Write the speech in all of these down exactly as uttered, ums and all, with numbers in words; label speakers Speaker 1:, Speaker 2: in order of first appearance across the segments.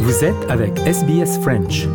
Speaker 1: Vous êtes avec S B S French.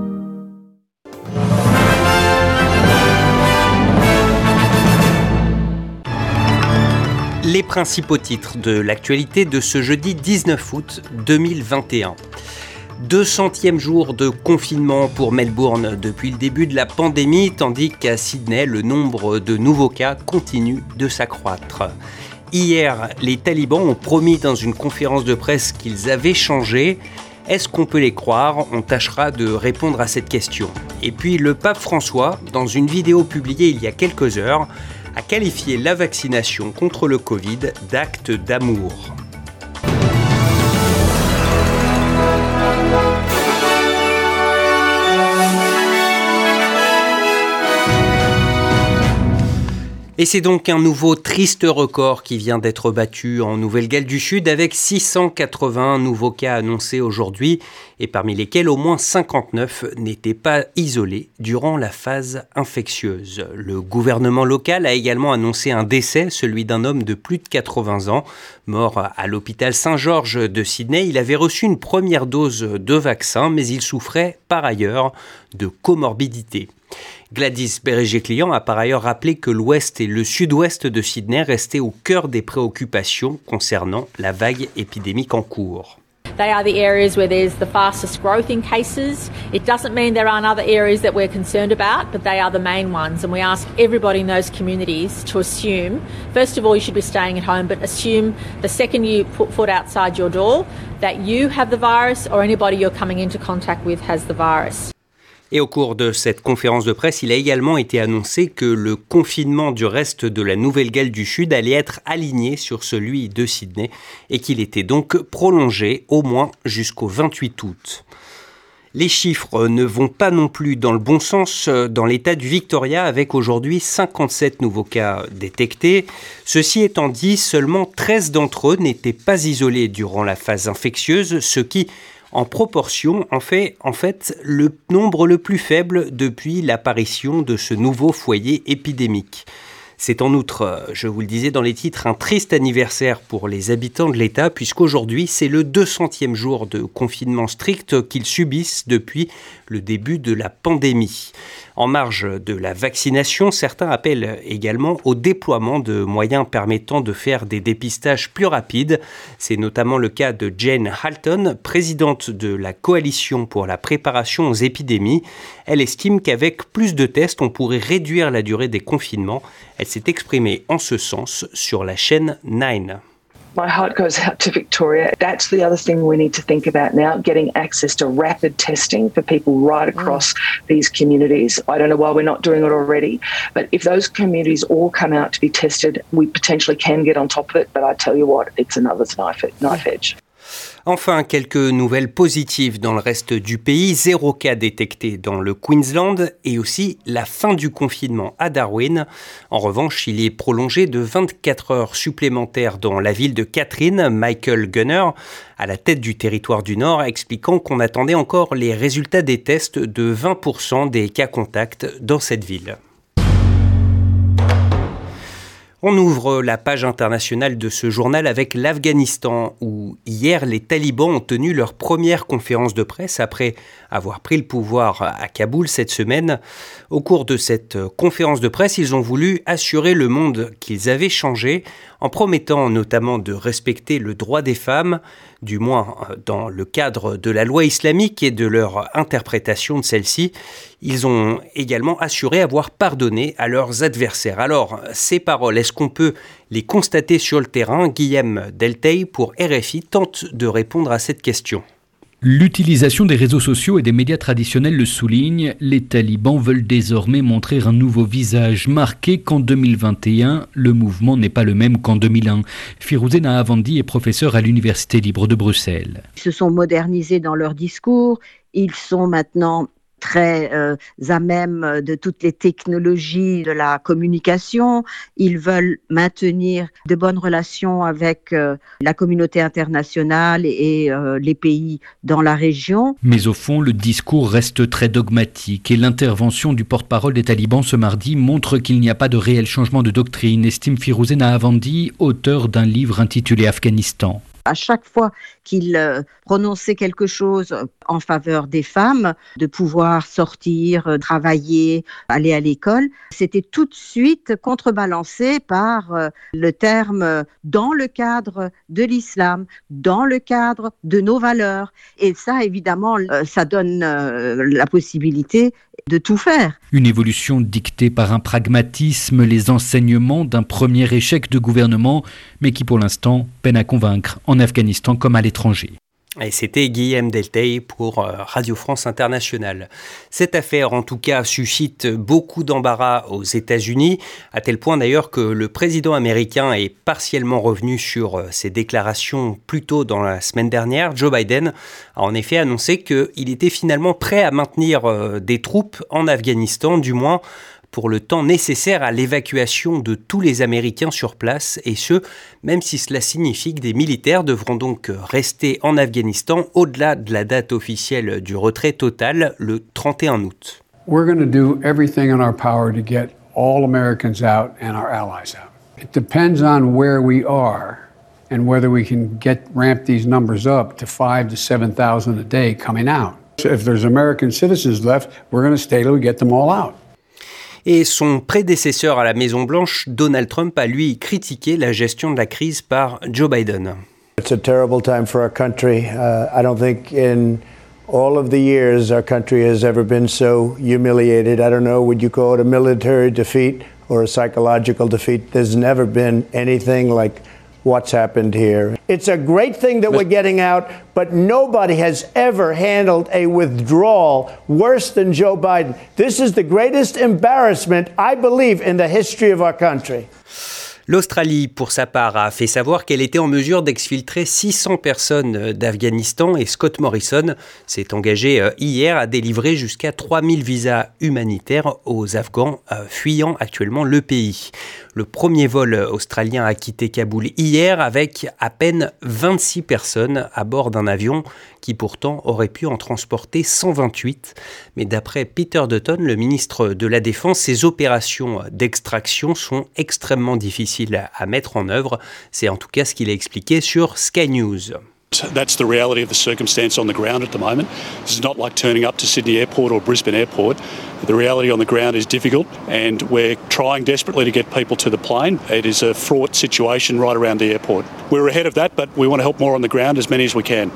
Speaker 2: Les principaux titres de l'actualité de ce jeudi dix-neuf août deux mille vingt et un. deux centième jour de confinement pour Melbourne depuis le début de la pandémie, tandis qu'à Sydney, le nombre de nouveaux cas continue de s'accroître. Hier, les talibans ont promis dans une conférence de presse qu'ils avaient changé. Est-ce qu'on peut les croire ? On tâchera de répondre à cette question. Et puis le pape François, dans une vidéo publiée il y a quelques heures, a qualifié la vaccination contre le Covid d'acte d'amour. Et c'est donc un nouveau triste record qui vient d'être battu en Nouvelle-Galles du Sud avec six cent quatre-vingts nouveaux cas annoncés aujourd'hui et parmi lesquels au moins cinquante-neuf n'étaient pas isolés durant la phase infectieuse. Le gouvernement local a également annoncé un décès, celui d'un homme de plus de quatre-vingts ans, mort à l'hôpital Saint-Georges de Sydney. Il avait reçu une première dose de vaccin, mais il souffrait par ailleurs de comorbidité. Gladys Berejiklian a par ailleurs rappelé que l'ouest et le sud-ouest de Sydney restaient au cœur des préoccupations concernant la vague épidémique en cours.
Speaker 3: They are the areas where there's the fastest growth in cases. It doesn't mean there aren't other areas that we're concerned about, but they are the main ones. And we ask everybody in those communities to assume, first of all, you should be staying at home, but assume the second you put foot outside your door that you have the virus or anybody you're coming into contact with has the virus.
Speaker 2: Et au cours de cette conférence de presse, il a également été annoncé que le confinement du reste de la Nouvelle-Galles du Sud allait être aligné sur celui de Sydney et qu'il était donc prolongé au moins jusqu'au vingt-huit août. Les chiffres ne vont pas non plus dans le bon sens dans l'État du Victoria avec aujourd'hui cinquante-sept nouveaux cas détectés. Ceci étant dit, seulement treize d'entre eux n'étaient pas isolés durant la phase infectieuse, ce qui en proportion, en fait, en fait, le nombre le plus faible depuis l'apparition de ce nouveau foyer épidémique. C'est en outre, je vous le disais dans les titres, un triste anniversaire pour les habitants de l'État, puisqu'aujourd'hui, c'est le deux centième jour de confinement strict qu'ils subissent depuis le début de la pandémie. En marge de la vaccination, certains appellent également au déploiement de moyens permettant de faire des dépistages plus rapides. C'est notamment le cas de Jane Halton, présidente de la Coalition pour la préparation aux épidémies. Elle estime qu'avec plus de tests, on pourrait réduire la durée des confinements. Elle s'est exprimée en ce sens sur la chaîne Nine.
Speaker 4: My heart goes out to Victoria. That's the other thing we need to think about now, getting access to rapid testing for people right across mm. these communities. I don't know why we're not doing it already, but if those communities all come out to be tested, we potentially can get on top of it, but I tell you what, it's another knife, knife edge.
Speaker 2: Enfin, quelques nouvelles positives dans le reste du pays. Zéro cas détecté dans le Queensland et aussi la fin du confinement à Darwin. En revanche, il est prolongé de vingt-quatre heures supplémentaires dans la ville de Catherine. Michael Gunner, à la tête du territoire du Nord, expliquant qu'on attendait encore les résultats des tests de vingt pour cent des cas contacts dans cette ville. On ouvre la page internationale de ce journal avec l'Afghanistan, où hier les talibans ont tenu leur première conférence de presse après avoir pris le pouvoir à Kaboul cette semaine. Au cours de cette conférence de presse, ils ont voulu assurer le monde qu'ils avaient changé, en promettant notamment de respecter le droit des femmes, du moins dans le cadre de la loi islamique et de leur interprétation de celle-ci. Ils ont également assuré avoir pardonné à leurs adversaires. Alors, ces paroles, est-ce qu'on peut les constater sur le terrain ? Guillaume Delteil pour R F I tente de répondre à cette question.
Speaker 5: L'utilisation des réseaux sociaux et des médias traditionnels le souligne. Les talibans veulent désormais montrer un nouveau visage, marqué qu'en deux mille vingt et un, le mouvement n'est pas le même qu'en deux mille un. Firouzeh Nahavandi est professeur à l'Université libre de Bruxelles.
Speaker 6: Ils se sont modernisés dans leur discours. Ils sont maintenant très euh, à même de toutes les technologies de la communication. Ils veulent maintenir de bonnes relations avec euh, la communauté internationale et euh, les pays dans la région.
Speaker 5: Mais au fond, le discours reste très dogmatique et l'intervention du porte-parole des talibans ce mardi montre qu'il n'y a pas de réel changement de doctrine, estime Firouzeh Nahavandi, auteur d'un livre intitulé Afghanistan.
Speaker 6: À chaque fois qu'il euh, prononçait quelque chose en faveur des femmes, de pouvoir sortir, euh, travailler, aller à l'école, c'était tout de suite contrebalancé par euh, le terme euh, dans le cadre de l'islam, dans le cadre de nos valeurs. Et ça, évidemment, euh, ça donne euh, la possibilité de tout faire.
Speaker 5: Une évolution dictée par un pragmatisme, les enseignements d'un premier échec de gouvernement, mais qui pour l'instant peine à convaincre en Afghanistan comme à l'étranger.
Speaker 2: Et c'était Guillaume Delteil pour Radio France Internationale. Cette affaire, en tout cas, suscite beaucoup d'embarras aux États-Unis, à tel point d'ailleurs que le président américain est partiellement revenu sur ses déclarations plus tôt dans la semaine dernière. Joe Biden a en effet annoncé qu'il était finalement prêt à maintenir des troupes en Afghanistan, du moins pour le temps nécessaire à l'évacuation de tous les Américains sur place, et ce, même si cela signifie que des militaires devront donc rester en Afghanistan au-delà de la date officielle du retrait total, le trente et un août.
Speaker 7: We're going to do everything in our power to get all Americans out and our allies out. It depends on where we are and whether we can get ramp these numbers up to five to seven thousand a day coming out. So if there's American citizens left, we're going to stay till we get them all out.
Speaker 2: Et son prédécesseur à la Maison-Blanche, Donald Trump, a lui critiqué la gestion de la crise par Joe Biden.
Speaker 8: It's a terrible time for our country. Uh, I don't think in all of the years our country has ever been so humiliated. I don't know, would you call it a military defeat or a psychological defeat? There's never been anything like what's happened here. It's a great thing that we're getting out, but nobody has ever handled a withdrawal worse than Joe Biden. This is the greatest embarrassment, I believe, in the history of our country.
Speaker 2: L'Australie, pour sa part, a fait savoir qu'elle était en mesure d'exfiltrer six cents personnes d'Afghanistan et Scott Morrison s'est engagé hier à délivrer jusqu'à trois mille visas humanitaires aux Afghans fuyant actuellement le pays. Le premier vol australien a quitté Kaboul hier avec à peine vingt-six personnes à bord d'un avion qui pourtant aurait pu en transporter cent vingt-huit. Mais d'après Peter Dutton, le ministre de la Défense, ces opérations d'extraction sont extrêmement difficiles à mettre en œuvre. C'est en tout cas ce qu'il a expliqué sur Sky News.
Speaker 9: That's the reality of the circumstance on the ground at the moment. This is not like turning up to Sydney Airport or Brisbane Airport. The reality on the ground is difficult and we're trying desperately to get people to the plane. It is a fraught situation right around the airport. We're ahead of that, but we want to help more on the ground, as many as we can.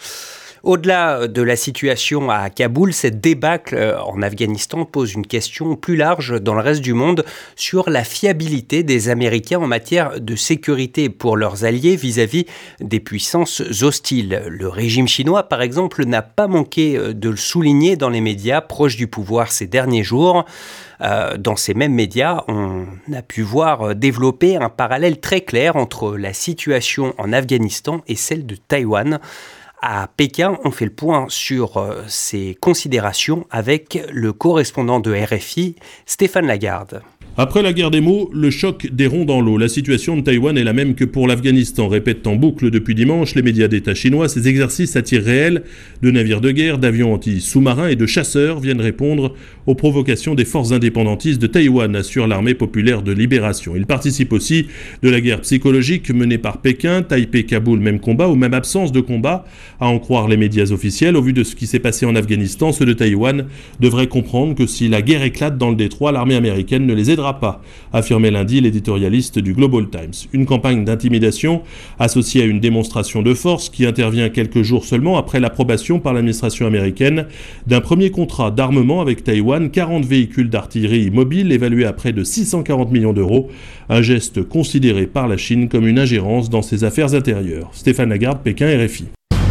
Speaker 2: Au-delà de la situation à Kaboul, cette débâcle en Afghanistan pose une question plus large dans le reste du monde sur la fiabilité des Américains en matière de sécurité pour leurs alliés vis-à-vis des puissances hostiles. Le régime chinois, par exemple, n'a pas manqué de le souligner dans les médias proches du pouvoir ces derniers jours. Euh, dans ces mêmes médias, on a pu voir développer un parallèle très clair entre la situation en Afghanistan et celle de Taïwan. À Pékin, on fait le point sur euh, ces considérations avec le correspondant de R F I, Stéphane Lagarde.
Speaker 10: Après la guerre des mots, le choc des ronds dans l'eau. La situation de Taïwan est la même que pour l'Afghanistan, répètent en boucle depuis dimanche les médias d'État chinois. Ces exercices à tir réel de navires de guerre, d'avions anti-sous-marins et de chasseurs viennent répondre aux provocations des forces indépendantistes de Taïwan, assure l'armée populaire de libération. Ils participent aussi de la guerre psychologique menée par Pékin, Taipei-Kaboul, même combat ou même absence de combat, à en croire les médias officiels. Au vu de ce qui s'est passé en Afghanistan, ceux de Taïwan devraient comprendre que si la guerre éclate dans le détroit, l'armée américaine ne les aidera pas, affirmait lundi l'éditorialiste du Global Times. Une campagne d'intimidation associée à une démonstration de force qui intervient quelques jours seulement après l'approbation par l'administration américaine d'un premier contrat d'armement avec Taïwan, quarante véhicules d'artillerie mobile évalués à près de six cent quarante millions d'euros, un geste considéré par la Chine comme une ingérence dans ses affaires intérieures. Stéphane Lagarde, Pékin, R F I.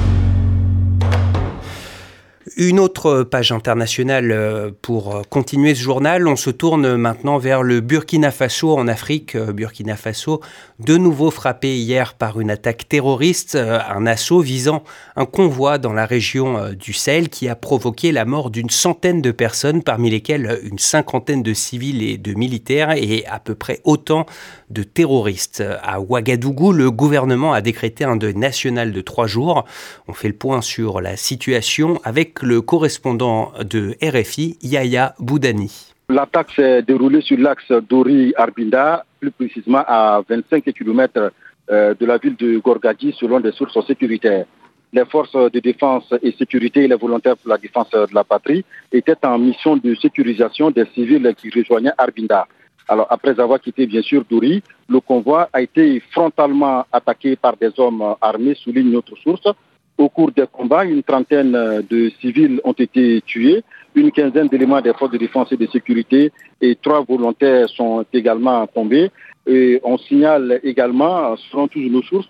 Speaker 2: Une autre page internationale pour continuer ce journal. On se tourne maintenant vers le Burkina Faso en Afrique. Burkina Faso, de nouveau frappé hier par une attaque terroriste, un assaut visant un convoi dans la région du Sahel qui a provoqué la mort d'une centaine de personnes, parmi lesquelles une cinquantaine de civils et de militaires et à peu près autant de terroristes. À Ouagadougou, le gouvernement a décrété un deuil national de trois jours. On fait le point sur la situation avec le correspondant de R F I, Yaya Boudani.
Speaker 11: L'attaque s'est déroulée sur l'axe Dori-Arbinda, plus précisément à vingt-cinq kilomètres euh, de la ville de Gorgadi selon des sources sécuritaires. Les forces de défense et sécurité et les volontaires pour la défense de la patrie étaient en mission de sécurisation des civils qui rejoignaient Arbinda. Alors, après avoir quitté bien sûr Douri, le convoi a été frontalement attaqué par des hommes armés, souligne notre source. Au cours des combats, une trentaine de civils ont été tués, une quinzaine d'éléments des forces de défense et de sécurité et trois volontaires sont également tombés. Et on signale également, selon toutes nos sources,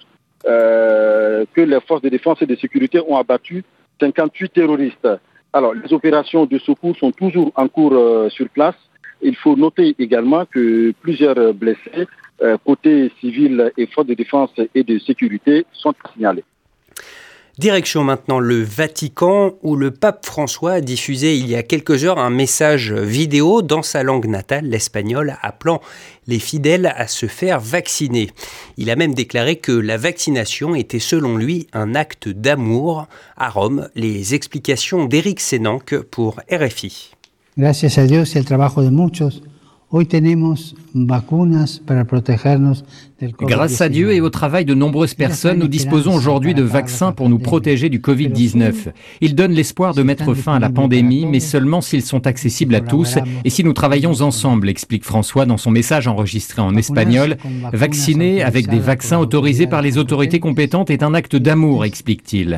Speaker 11: euh, que les forces de défense et de sécurité ont abattu cinquante-huit terroristes. Alors, les opérations de secours sont toujours en cours euh, sur place. Il faut noter également que plusieurs blessés, euh, côté civil et forces de défense et de sécurité, sont signalés.
Speaker 2: Direction maintenant le Vatican, où le pape François a diffusé il y a quelques heures un message vidéo dans sa langue natale, l'espagnol, appelant les fidèles à se faire vacciner. Il a même déclaré que la vaccination était selon lui un acte d'amour. À Rome, les explications d'Éric Sénanque pour R F I.
Speaker 12: Gracias a Dios y al trabajo de muchos, hoy tenemos vacunas para protegernos del COVID dix-neuf.
Speaker 5: Grâce à Dieu et au travail de nombreuses personnes, nous disposons aujourd'hui de vaccins pour nous protéger du covid dix-neuf. Ils donnent l'espoir de mettre fin à la pandémie, mais seulement s'ils sont accessibles à tous et si nous travaillons ensemble, explique François dans son message enregistré en espagnol. Vacciner avec des vaccins autorisés par les autorités compétentes est un acte d'amour, explique-t-il.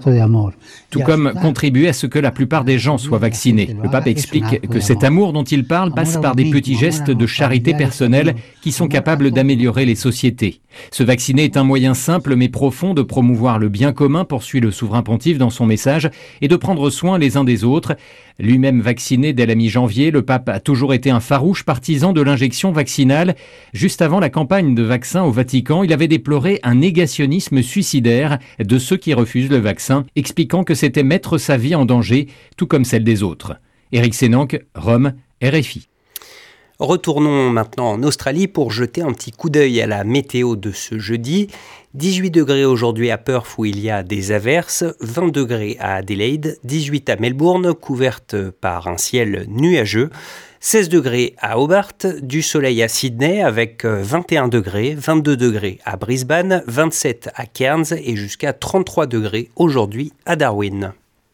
Speaker 5: Tout comme contribuer à ce que la plupart des gens soient vaccinés. Le pape explique que cet amour dont il parle passe par des petits gestes de charité personnelle qui sont capables d'améliorer les sociétés. Se vacciner est un moyen simple mais profond de promouvoir le bien commun, poursuit le souverain pontife dans son message, et de prendre soin les uns des autres. Lui-même vacciné dès la mi-janvier, le pape a toujours été un farouche partisan de l'injection vaccinale. Juste avant la campagne de vaccins au Vatican, il avait déploré un négationnisme suicidaire de ceux qui refusent le vaccin, expliquant que c'était mettre sa vie en danger, tout comme celle des autres. Éric Sénanque, Rome, R F I.
Speaker 2: Retournons maintenant en Australie pour jeter un petit coup d'œil à la météo de ce jeudi. dix-huit degrés aujourd'hui à Perth où il y a des averses, vingt degrés à Adelaide, dix-huit à Melbourne couverte par un ciel nuageux, seize degrés à Hobart, du soleil à Sydney avec vingt et un degrés, vingt-deux degrés à Brisbane, vingt-sept à Cairns et jusqu'à trente-trois degrés aujourd'hui à Darwin.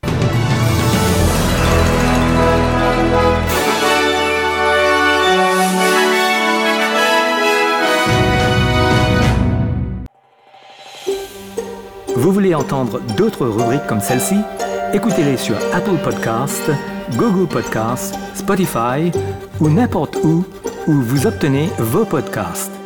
Speaker 1: Vous voulez entendre d'autres rubriques comme celle-ci? Écoutez-les sur Apple Podcasts, Google Podcasts, Spotify ou n'importe où où vous obtenez vos podcasts.